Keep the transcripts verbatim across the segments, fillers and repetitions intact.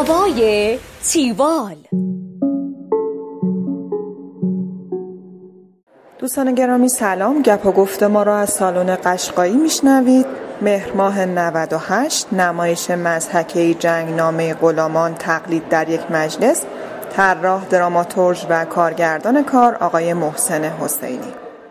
هوای تیوال. دوستان گرامی سلام، گپ و گفت ما را از سالن قشقایی میشنوید. مهر ماه نود و هشت، نمایش مضحکه‌ای جنگنامه غلامان تقلید در یک مجلس. طراح، دراماتورژ و کارگردان کار آقای محسن حسینی.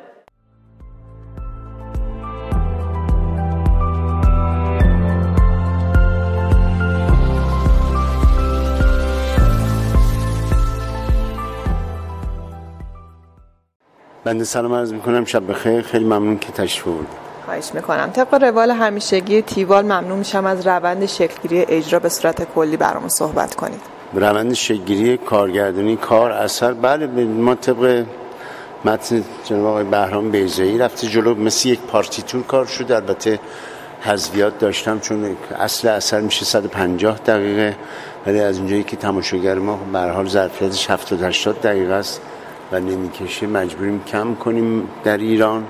بنده سلام عرض میکنم، شب بخیر، خیلی ممنون که تشریف آوردید. خواهش میکنم. طبق روال همیشگی تیوال ممنون میشم از روند شکلگیری اجرا به صورت کلی برامون صحبت کنید. روند شکلگیری کارگردانی کار اثر، بله ما طبق متن جناب آقای بهرام بیضایی رفته جلو، مثل یک پارتیتور کار شد. البته حذفیات داشتم چون اصل اثر میشه صد و پنجاه دقیقه، ولی از اونجایی که تماشاگر ما به هر حال ظرفیتش هفتاد هشتاد دقیقه است و نمیکشه مجبوریم کم کنیم در ایران،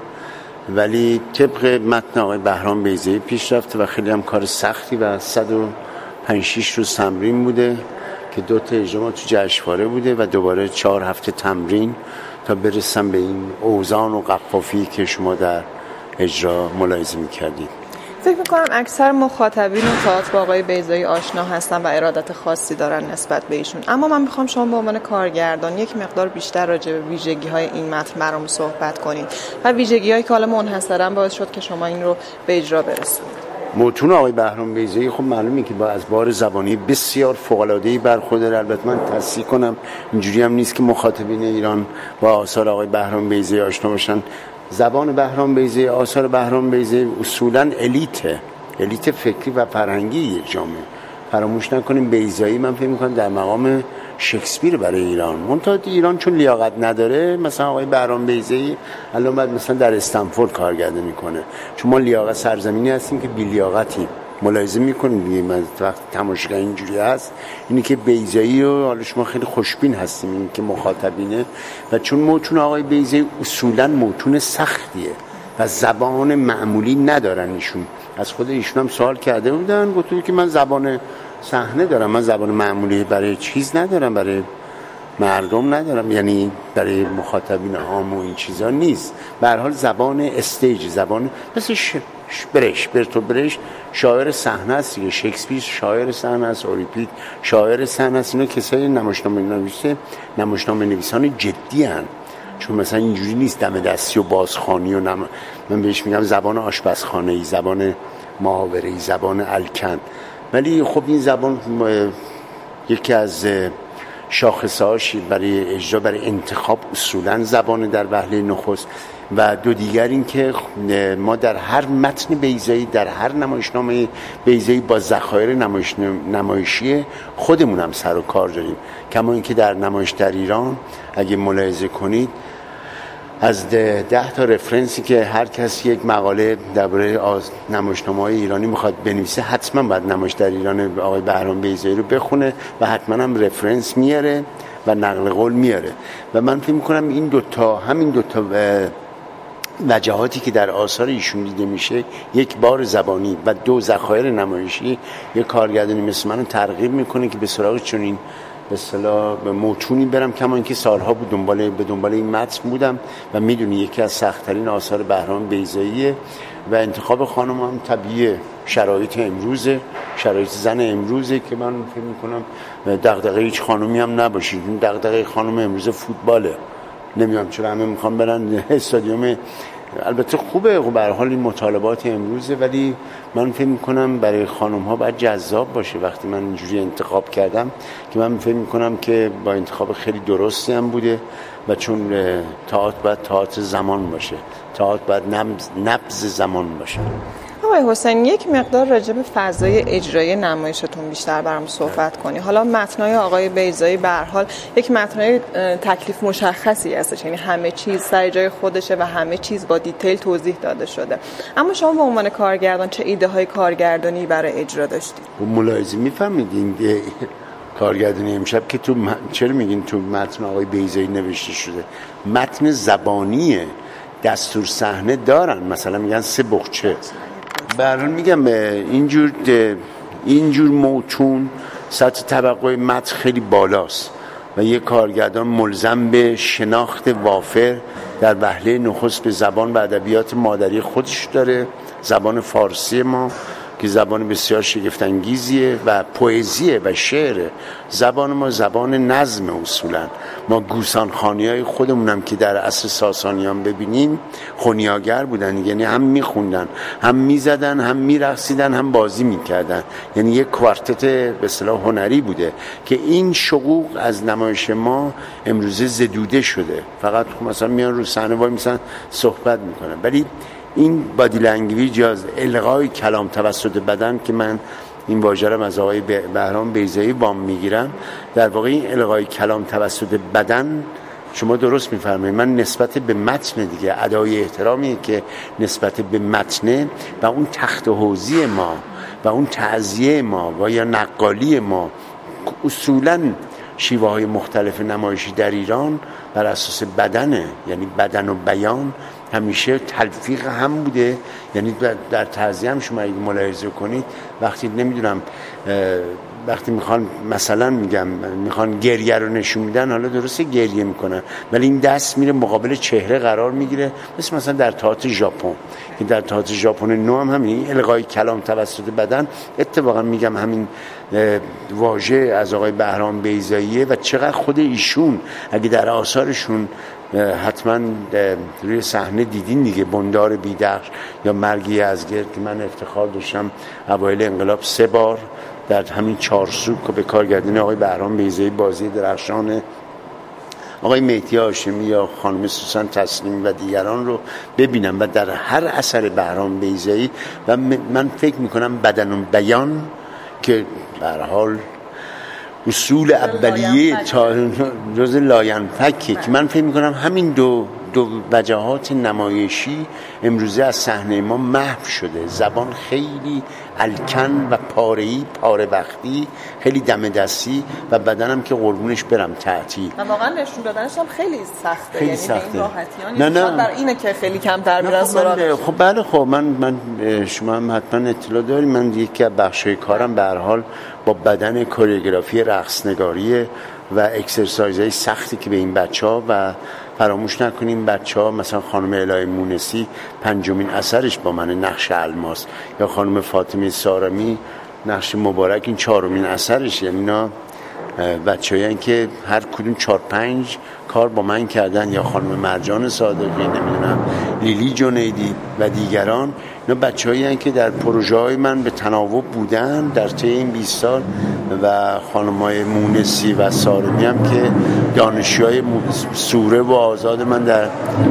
ولی طبق متن آقای بهرام بیضایی پیش رفته و خیلی هم کار سختی و صد و پنج شش روز تمرین بوده که دو تا اجرا تو جشنواره بوده و دوباره چهار هفته تمرین تا برسم به این اوزان و قفافی که شما در اجرا ملاحظه می‌کردید. فکر می‌کنم اکثر مخاطبین تئاتر با آقای بیضایی آشنا هستن و ارادت خاصی دارن نسبت به ایشون، اما من می‌خوام شما به عنوان کارگردان یک مقدار بیشتر راجع به ویژگی‌های این متن برام صحبت کنید و ویژگی‌هایی که حالا منحصراً باعث شد که شما این رو به اجرا برسونید. متون آقای بهرام بیضایی خب معلومه که با از بار زبانی بسیار فوق‌العاده‌ای برخورداره. البته من تصحیح کنم اینجوری هم نیست که مخاطبین ایران با آثار آقای بهرام بیضایی آشنا باشن. زبان بهرام بیضایی، آثار بهرام بیضایی اصولاً الیته، الیت فکری و فرهنگی یک جامعه. فراموش نکنیم بیضایی من فکر می‌کنم در مقام شکسپیر برای ایران. منتها ایران چون لیاقت نداره، مثلا آقای بهرام بیضایی الان بعد مثلا در استنفورد کارگردانی میکنه، چون ما لیاقت سرزمینی هستیم که بی لیاقتیم. ملاحظه میکنیم دیگه، من وقت تماشاگر اینجوری هست، اینی که بیضایی رو حالا شما خیلی خوشبین هستیم این که مخاطبینه، و چون متون آقای بیضایی اصولا متون سختیه و زبان معمولی ندارن. ایشون از خود ایشون هم سوال کرده بودن، گفتن که من زبان صحنه دارم، من زبان معمولی برای چیز ندارم، برای مردم ندارم، یعنی برای مخاطبین عام و این چیزا نیست. به هر حال زبان استیج، زبان مثل ش... برش برتو برش شاعر صحنه است دیگه، شکسپیر شاعر صحنه است، اوریپید شاعر صحنه است. اینا کسای نمایشنامه نویسه، نمایشنامه نویسان جدی ان، چون مثلا اینجوری نیست دم دستی و بازخوانی و نم... من بهش میگم زبان آشپزخانه‌ای، زبان محاوره‌ای، زبان الکن. ولی خب این زبان یکی از شاخصه‌هاش برای اجرا، برای انتخاب اصولاً زبان در وهله نخست، و دو دیگر این که ما در هر متن بیضایی، در هر نمایشنامه بیضایی با ذخایر نمایش نمایشی خودمون هم سر و کار داریم. کما اینکه در نمایش در ایران اگه ملاحظه کنید از ده, ده تا رفرنسی که هر کس یک مقاله درباره نمایشنامه‌های ایرانی میخواد بنویسه، حتما باید نمایش در ایران آقای بهرام بیضایی رو بخونه و حتما هم رفرنس میاره و نقل قول میاره. و من فکر میکنم این دوتا، همین دوتا وجهاتی که در آثار ایشون دیده میشه، یک بار زبانی و دو ذخایر نمایشی، یک کارگردانی مثل منو ترغیب میکنه که به سراغ چنین به اصطلاح به موتونی برم. کما اینکه سالها بود دنبال به دنبال این متن بودم و میدونی یکی از سخت‌ترین آثار بهرام بیضاییه و انتخاب خانم هم طبیعیه، شرایط امروزه، شرایط زن امروزه که من فکر میکنم دغدغه هیچ خانومی هم نباشه. دغدغه خانم امروز فوتباله، نمیدونم چرا همه میخوان برن استادیوم. البته خوبه به هر حال این مطالبات امروزه، ولی من فکر میکنم برای خانم ها باید جذاب باشه. وقتی من اینجوری انتخاب کردم که من فکر میکنم که با انتخاب خیلی درستی هم بوده، و چون تئاتر باید تئاتر زمان باشه، تئاتر باید نبض, نبض زمان باشه. آقای حسین، یک مقدار راجع به فضای اجرایی نمایشتون بیشتر برام صحبت کنی. حالا متنای آقای بیضایی به هر حال یک متنای تکلیف مشخصی هستش، یعنی همه چیز سر جای خودشه و همه چیز با دیتیل توضیح داده شده، اما شما به عنوان کارگردان چه ایده های کارگردانی برای اجرا داشتید؟ و ملاحظه میفهمیدین کارگردانی امشب که تو چرا میگین تو متن آقای بیضایی نوشته شده، متن زبانیه، دستور صحنه دارن، مثلا میگن سه بخچه. به هر حال میگم اینجور اینجور موتون سطح توقع متن خیلی بالاست و یک کارگردان ملزم به شناخت وافر در وهله نخست به زبان و ادبیات مادری خودش داره، زبان فارسی ما که زبان بسیار شگفت‌انگیزیه و پوئزیه و شعره. زبان ما زبان نظم، اصولا ما گوسانخوانی‌های خودمونم که در عصر ساسانیان ببینیم خونیاگر بودن، یعنی هم میخوندن، هم میزدن، هم میرقصیدن، هم بازی میکردن، یعنی یک کوارتت به اصطلاح هنری بوده که این شقوق از نمایش ما امروزه زدوده شده. فقط مثلا میان رو صحنه وای میسن صحبت میکنن، ولی این بادی لنگویج یا القای کلام توسط بدن که من این واژه رو از آقای بهرام بیضایی وام میگیرم، در واقع این القای کلام توسط بدن شما درست میفرمایید. من نسبت به متن دیگه ادای احترامی که نسبت به متن و اون تخت حوزی ما و اون تعزیه ما و یا نقالی ما، اصولاً شیوه های مختلف نمایشی در ایران بر اساس بدنه، یعنی بدن و بیان همیشه تلفیق هم بوده. یعنی در تعزیه هم شما اگه ملاحظه کنید وقتی نمیدونم وقتی میخوان مثلا میگم میخوان گریه رو نشون میدن، حالا درسته گریه میکنن ولی این دست میره مقابل چهره قرار میگیره، مثل مثلا در تئاتر ژاپن که در تئاتر ژاپن نو هم همین القای کلام توسط بدن. اتفاقا میگم همین واژه از آقای بهرام بیضاییه و چقدر خود ایشون اگه در آثارشون حتما روی صحنه دیدین دیگه، بندار بیدخش یا مرگ یزگرد که من افتخار داشتم اوایل انقلاب سه بار در همین چارسو که به کارگردانی آقای بهرام بیضایی، بازی درخشان آقای مهدی هاشمی یا خانم سوسن تسلیمی و دیگران رو ببینم و در هر اثر بهرام بیضایی و من فکر میکنم بدن و بیان که به هر حال اصول اولیه جز لاینفکه که من فکر میکنم همین دو دو وجهات نمایشی امروزه از صحنه ما محو شده. زبان خیلی الکن و پاره‌ای، پاره وقتی، خیلی دم دستی و بدنم که قربونش برم تعطیل. و واقعا نشون دادنش هم خیلی سخته، خیلی یعنی سخته. این راحتیان نه نه بر اینه که خیلی کمتر میرن سراغ. خب بله، خب من من شما هم حتما اطلاع دارید من یکی از بخشای کارم به هر حال با بدن کوریوگرافی رقصنگاری و اکسرسایزهای سختی که به این بچه‌ها و فراموش نکنیم بچه‌ها مثلا خانم الهی مونسی پنجمین اثرش با من نقش الماس یا خانم فاطمه سارمی نقش مبارک این چهارمین اثرش، یعنی اینا بچه‌هایی که هر کدوم چهار پنج کار با من کردن، یا خانم مرجان صادقی، نمیدونم لیلی جنیدی و دیگران. اینا بچه‌هایی که در پروژه‌های من به تناوب بودن در طی این بیست سال و خانم‌های مونسی و سارمی هم که دانشجوهای سوره و آزاد من در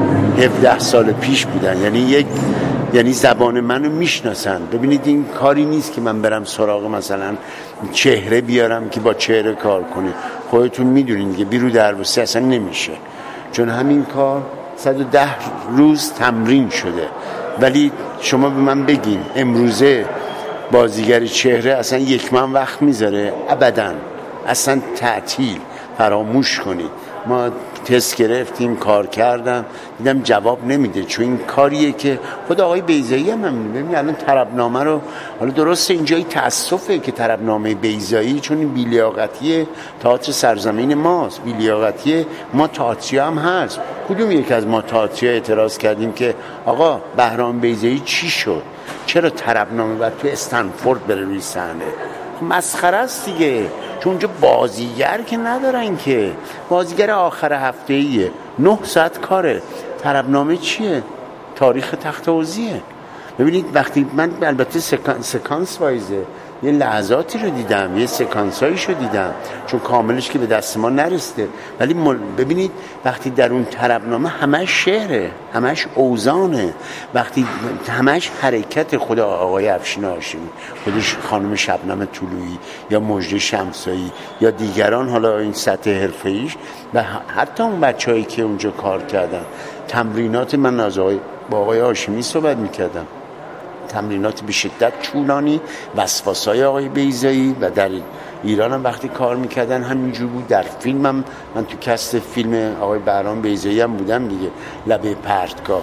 هفده سال پیش بودن. یعنی یک یعنی زبان منو میشناسن. ببینید این کاری نیست که من برم سراغ مثلا چهره بیارم که با چهره کار کنه. خودتون میدونید که بیرو دربسته اصلا نمیشه، چون همین کار صد و ده روز تمرین شده. ولی شما به من بگین امروزه بازیگر چهره اصلا یک من وقت میذاره؟ ابداً، اصلا تعطیل، فراموش کنید. ما تست گرفتیم، کار کردم، دیدم جواب نمیده، چون این کاریه که خود آقای بیضایی هم هم ببینید الان طربنامه رو، حالا درسته اینجایی تأسفه که طربنامه بیضایی چون این بیلیاقتی تئاتر سرزمین ماست، بیلیاقتی ما تئاتری هم هست. کدوم یک از ما تئاتری اعتراض کردیم که آقا بهرام بیضایی چی شد؟ چرا طربنامه بعد تو استنفورد بره روی صحنه؟ مسخره است دیگه، چون اونجا بازیگر که ندارن، که بازیگر آخر هفته ایه، نه ساعت کاره. طربنامه چیه؟ تاریخ تخت حوزیه. ببینید وقتی من البته سکان، سکانس وایزه یه لحظاتی رو دیدم، یه سکانسایش رو دیدم، چون کاملش که به دست ما نرسیده، ولی مل... ببینید وقتی در اون طربنامه همش شعره، همش اوزانه، وقتی همش حرکت خود آقای افشین هاشمی، خودش خانم شبنم طلویی یا مژده شمسایی یا دیگران، حالا این سطح حرفه‌ایش و حتی اون بچه‌هایی که اونجا کار کردن، تمرینات من از آقای با آقای هاشمی صحبت می‌کردم، تمرینات به شدت چولانی، وسواسای آقای بیضایی و در ایران هم وقتی کار میکردن همینجور بود. در فیلم هم من تو کست فیلم آقای بهرام بیضایی هم بودم دیگه، لبه پرتگاه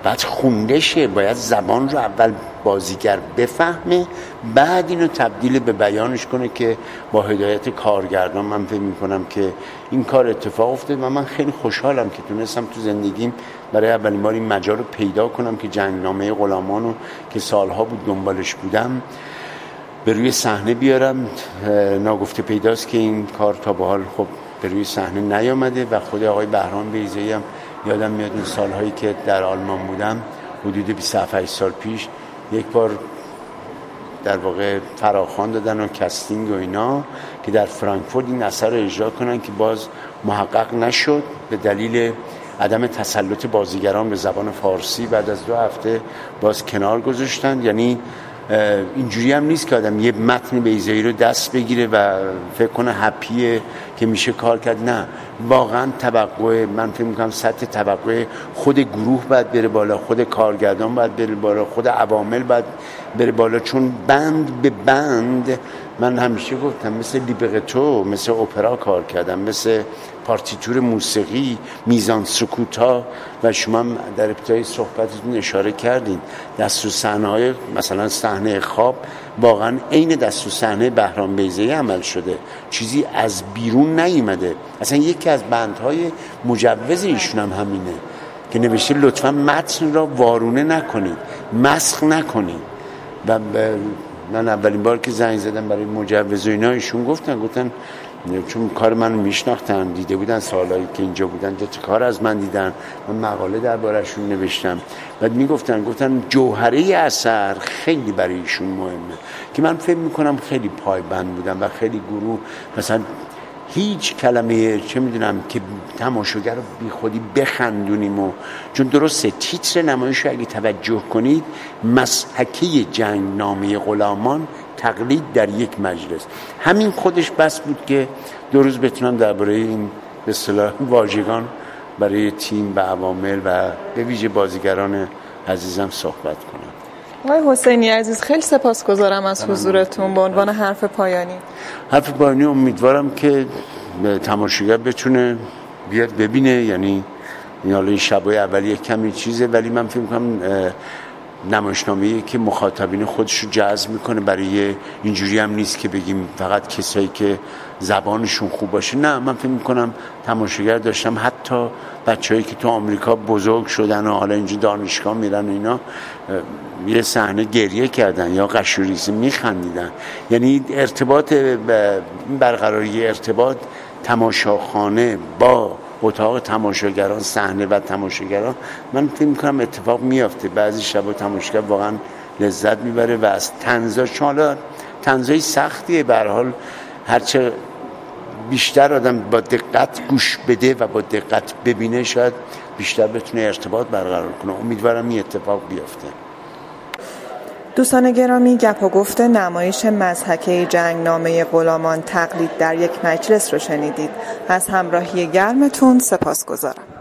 بعد خونده شه، باید زبان رو اول بازیگر بفهمه، بعد اینو تبدیل به بیانش کنه که با هدایت کارگردان. من فکر میکنم که این کار اتفاق افتاد و من خیلی خوشحالم که تونستم تو زندگیم برای اولین بار این مجال رو پیدا کنم که جنگنامه غلامان رو که سالها بود دنبالش بودم به روی صحنه بیارم. ناگفته پیداست که این کار تا به حال خب به روی صحنه نیامده و خود آقای بهرام بیضایی هم یادم میاد این سالهایی که در آلمان بودم حدود بیست و هفت سال پیش یک بار در واقع فراخوان دادن و کستینگ و اینا که در فرانکفورت این اثر رو اجرا کنن که باز محقق نشد به دلیل عدم تسلط بازیگران به زبان فارسی. بعد از دو هفته باز کنار گذاشتن. یعنی اینجوری هم نیست که آدم یه متن بیضایی رو دست بگیره و فکر کنه هپیه که میشه کار کرد. نه، واقعا توقع، من فکر میکنم سطح توقع خود گروه باید بره بالا، خود کارگردان باید بره بالا، خود عوامل باید بره بالا، چون بند به بند من همیشه گفتم مثل لیبرتو، مثل اپرا کار کردم، مثل پارتیتور موسیقی، میزان سکوتا و شما هم در ابتدای صحبتتون اشاره کردین دستور صحنه‌های مثلا صحنه خواب واقعا عین دستور صحنه بهرام بیضایی عمل شده، چیزی از بیرون نیامده. اصلا یکی از بندهای مجوز ایشون هم همینه که نوشته لطفا متن را وارونه نکنید، مسخ نکنید. و من اولین بار که زنگ زدم برای مجوز و اینا ایشون گفتن گفتن چون کار منو میشناختن، دیده بودن سالایی که اینجا بودن، دو تا کار از من دیدن، من مقاله درباره‌شون نوشتم. بعد میگفتن گفتن جوهره اثر خیلی برای ایشون مهمه که من فکر میکنم خیلی پایبند بودم و خیلی گروه مثلا هیچ کلمه چه میدونم که تماشاگر رو بی خودی بخندونیم و چون درسته تیتر نمایش رو اگه توجه کنید مسحکه جنگنامه غلامان تقلید در یک مجلس، همین خودش بس بود که دو روز بتونم درباره این به اصطلاح واژگان برای تیم و عوامل و به ویژه بازیگران عزیزم صحبت کنم. آقای حسینی عزیز خیلی سپاسگزارم از حضورتون. به عنوان حرف پایانی حرف پایانی امیدوارم که تماشاگر بتونه بیاد ببینه. یعنی حالا این شبای اولیه کمی چیزه ولی من فکر می‌کنم نمایشنامه‌ای که مخاطبین خودش رو جذب میکنه. برای اینجوری هم نیست که بگیم فقط کسایی که زبانشون خوب باشه، نه، من فکر میکنم تماشاگر داشتم حتی بچه‌هایی که تو آمریکا بزرگ شدن و حالا اینجا دانشگاه میرن و اینا یه صحنه گریه کردن یا قشوریزی میخندیدن. یعنی ارتباط برقراری ارتباط تماشاخانه با اتاق تماشاگران، صحنه و تماشاگران، من فکر می‌کنم اتفاق میافته. بعضی شبا تماشاگر واقعا لذت میبره و از طنزا، چون حالا طنزای سختیه به هر حال هرچه بیشتر آدم با دقت گوش بده و با دقت ببینه شاید بیشتر بتونه ارتباط برقرار کنه. امیدوارم این اتفاق بیفته. دوستان گرامی، گپ و گفت نمایش مضحکه جنگنامه غلامان تقلید در یک مجلس رو شنیدید. از همراهی گرمتون سپاسگزارم.